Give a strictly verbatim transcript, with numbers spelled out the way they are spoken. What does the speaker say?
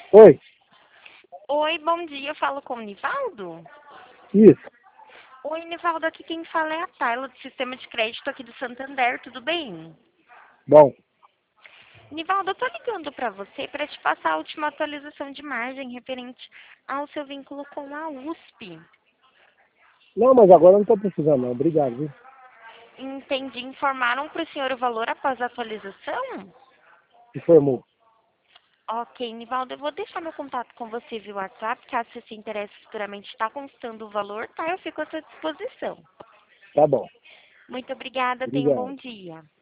Oi, Oi, bom dia. Eu falo com o Nivaldo? isso. Oi, Nivaldo. Aqui quem fala é a Tayla, do Sistema de Crédito aqui do Santander. Tudo bem? Bom, Nivaldo, eu tô ligando para você para te passar a última atualização de margem referente ao seu vínculo com a U S P. não, mas agora eu não estou precisando, não. Obrigado, viu? Entendi. Informaram para o senhor o valor após a atualização? Informou. Ok, Nivaldo, eu vou deixar meu contato com você via WhatsApp, caso você se interesse futuramente estar constando o valor, tá? Eu fico à sua disposição. Tá bom. Muito obrigada, tenha um bom Obrigado. dia.